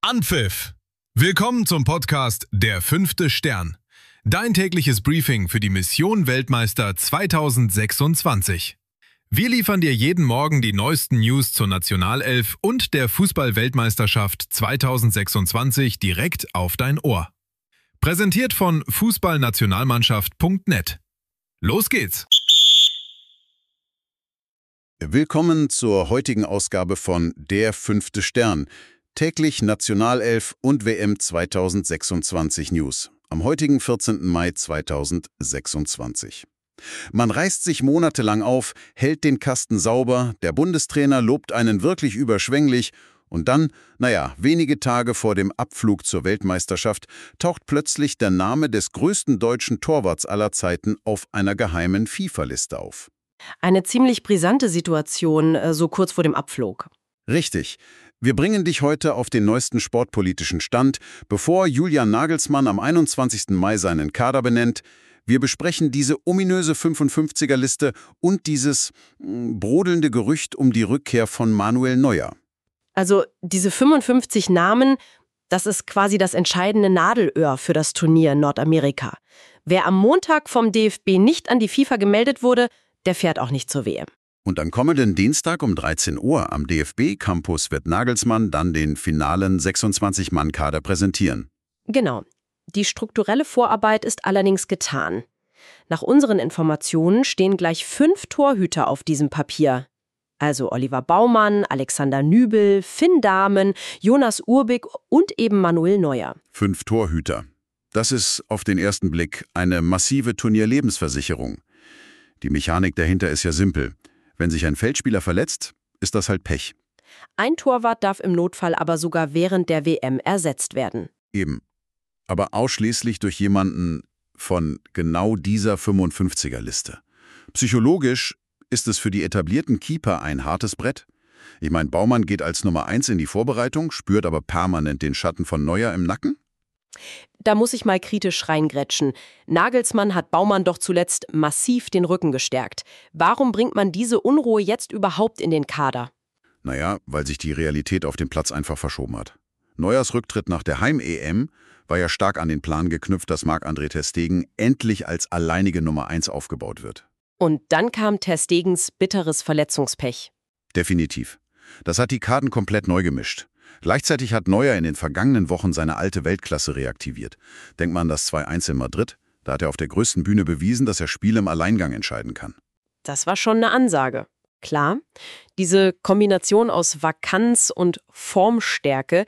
Anpfiff! Willkommen zum Podcast Der fünfte Stern. Dein tägliches Briefing für die Mission Weltmeister 2026. Wir liefern dir jeden Morgen die neuesten News zur Nationalelf und der Fußball-Weltmeisterschaft 2026 direkt auf dein Ohr. Präsentiert von fußballnationalmannschaft.net. Los geht's! Willkommen zur heutigen Ausgabe von Der fünfte Stern. Täglich Nationalelf und WM 2026 News. Am heutigen 14. Mai 2026. Man reißt sich monatelang auf, hält den Kasten sauber, der Bundestrainer lobt einen wirklich überschwänglich und dann, wenige Tage vor dem Abflug zur Weltmeisterschaft, taucht plötzlich der Name des größten deutschen Torwarts aller Zeiten auf einer geheimen FIFA-Liste auf. Eine ziemlich brisante Situation, so kurz vor dem Abflug. Richtig. Wir bringen dich heute auf den neuesten sportpolitischen Stand, bevor Julian Nagelsmann am 21. Mai seinen Kader benennt. Wir besprechen diese ominöse 55er-Liste und dieses brodelnde Gerücht um die Rückkehr von Manuel Neuer. Also diese 55 Namen, das ist quasi das entscheidende Nadelöhr für das Turnier in Nordamerika. Wer am Montag vom DFB nicht an die FIFA gemeldet wurde, der fährt auch nicht zur WM. Und am kommenden Dienstag um 13 Uhr am DFB-Campus wird Nagelsmann dann den finalen 26-Mann-Kader präsentieren. Genau. Die strukturelle Vorarbeit ist allerdings getan. Nach unseren Informationen stehen gleich 5 Torhüter auf diesem Papier. Also Oliver Baumann, Alexander Nübel, Finn Dahmen, Jonas Urbig und eben Manuel Neuer. 5 Torhüter. Das ist auf den ersten Blick eine massive Turnierlebensversicherung. Die Mechanik dahinter ist ja simpel. Wenn sich ein Feldspieler verletzt, ist das halt Pech. Ein Torwart darf im Notfall aber sogar während der WM ersetzt werden. Eben. Aber ausschließlich durch jemanden von genau dieser 55er-Liste. Psychologisch ist es für die etablierten Keeper ein hartes Brett. Ich meine, Baumann geht als Nummer 1 in die Vorbereitung, spürt aber permanent den Schatten von Neuer im Nacken. Da muss ich mal kritisch reingrätschen. Nagelsmann hat Baumann doch zuletzt massiv den Rücken gestärkt. Warum bringt man diese Unruhe jetzt überhaupt in den Kader? Weil sich die Realität auf dem Platz einfach verschoben hat. Neuers Rücktritt nach der Heim-EM war ja stark an den Plan geknüpft, dass Marc-André ter Stegen endlich als alleinige Nummer 1 aufgebaut wird. Und dann kam ter Stegens bitteres Verletzungspech. Definitiv. Das hat die Karten komplett neu gemischt. Gleichzeitig hat Neuer in den vergangenen Wochen seine alte Weltklasse reaktiviert. Denkt man an das 2:1 in Madrid? Da hat er auf der größten Bühne bewiesen, dass er Spiele im Alleingang entscheiden kann. Das war schon eine Ansage. Klar, diese Kombination aus Vakanz und Formstärke,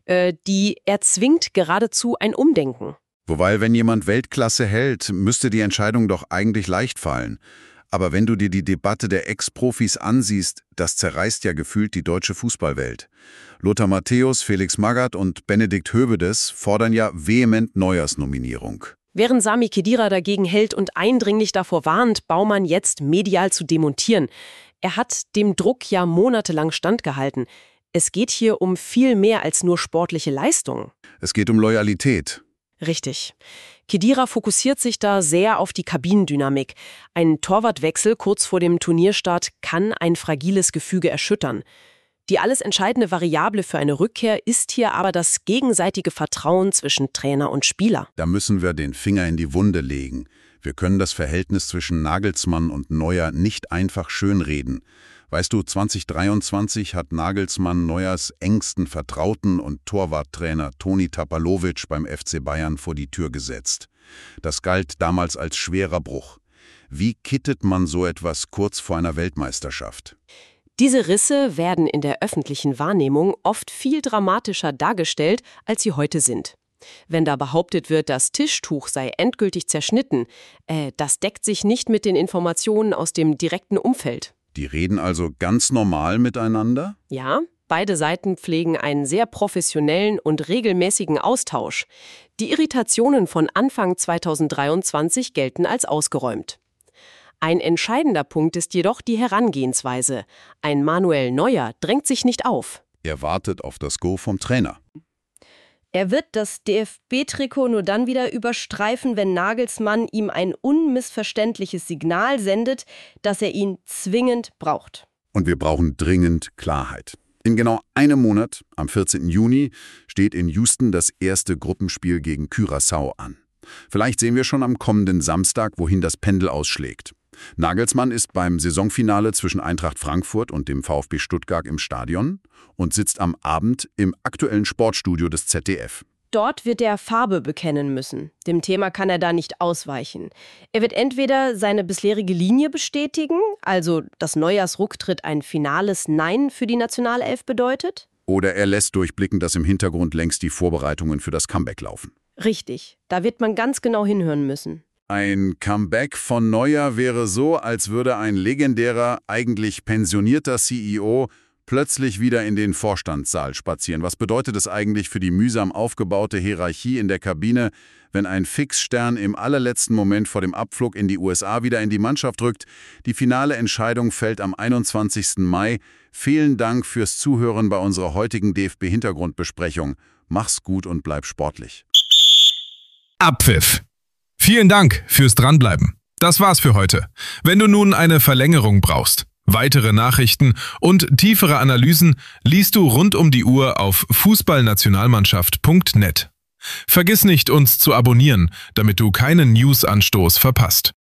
die erzwingt geradezu ein Umdenken. Wobei, wenn jemand Weltklasse hält, müsste die Entscheidung doch eigentlich leicht fallen. Aber wenn du dir die Debatte der Ex-Profis ansiehst, das zerreißt ja gefühlt die deutsche Fußballwelt. Lothar Matthäus, Felix Magath und Benedikt Höwedes fordern ja vehement Neuers Nominierung. Während Sami Khedira dagegen hält und eindringlich davor warnt, Baumann jetzt medial zu demontieren. Er hat dem Druck ja monatelang standgehalten. Es geht hier um viel mehr als nur sportliche Leistungen. Es geht um Loyalität. Richtig. Khedira fokussiert sich da sehr auf die Kabinendynamik. Ein Torwartwechsel kurz vor dem Turnierstart kann ein fragiles Gefüge erschüttern. Die alles entscheidende Variable für eine Rückkehr ist hier aber das gegenseitige Vertrauen zwischen Trainer und Spieler. Da müssen wir den Finger in die Wunde legen. Wir können das Verhältnis zwischen Nagelsmann und Neuer nicht einfach schönreden. Weißt du, 2023 hat Nagelsmann Neuers engsten Vertrauten und Torwarttrainer Toni Tapalovic beim FC Bayern vor die Tür gesetzt. Das galt damals als schwerer Bruch. Wie kittet man so etwas kurz vor einer Weltmeisterschaft? Diese Risse werden in der öffentlichen Wahrnehmung oft viel dramatischer dargestellt, als sie heute sind. Wenn da behauptet wird, das Tischtuch sei endgültig zerschnitten, das deckt sich nicht mit den Informationen aus dem direkten Umfeld. Die reden also ganz normal miteinander? Ja, beide Seiten pflegen einen sehr professionellen und regelmäßigen Austausch. Die Irritationen von Anfang 2023 gelten als ausgeräumt. Ein entscheidender Punkt ist jedoch die Herangehensweise. Ein Manuel Neuer drängt sich nicht auf. Er wartet auf das Go vom Trainer. Er wird das DFB-Trikot nur dann wieder überstreifen, wenn Nagelsmann ihm ein unmissverständliches Signal sendet, dass er ihn zwingend braucht. Und wir brauchen dringend Klarheit. In genau einem Monat, am 14. Juni, steht in Houston das erste Gruppenspiel gegen Curaçao an. Vielleicht sehen wir schon am kommenden Samstag, wohin das Pendel ausschlägt. Nagelsmann ist beim Saisonfinale zwischen Eintracht Frankfurt und dem VfB Stuttgart im Stadion und sitzt am Abend im aktuellen Sportstudio des ZDF. Dort wird er Farbe bekennen müssen. Dem Thema kann er da nicht ausweichen. Er wird entweder seine bisherige Linie bestätigen, also dass Neujahrsrücktritt ein finales Nein für die Nationalelf bedeutet. Oder er lässt durchblicken, dass im Hintergrund längst die Vorbereitungen für das Comeback laufen. Richtig, da wird man ganz genau hinhören müssen. Ein Comeback von Neuer wäre so, als würde ein legendärer, eigentlich pensionierter CEO plötzlich wieder in den Vorstandssaal spazieren. Was bedeutet es eigentlich für die mühsam aufgebaute Hierarchie in der Kabine, wenn ein Fixstern im allerletzten Moment vor dem Abflug in die USA wieder in die Mannschaft rückt? Die finale Entscheidung fällt am 21. Mai. Vielen Dank fürs Zuhören bei unserer heutigen DFB-Hintergrundbesprechung. Mach's gut und bleib sportlich. Abpfiff. Vielen Dank fürs Dranbleiben. Das war's für heute. Wenn du nun eine Verlängerung brauchst, weitere Nachrichten und tiefere Analysen liest du rund um die Uhr auf fußballnationalmannschaft.net. Vergiss nicht, uns zu abonnieren, damit du keinen News-Anstoß verpasst.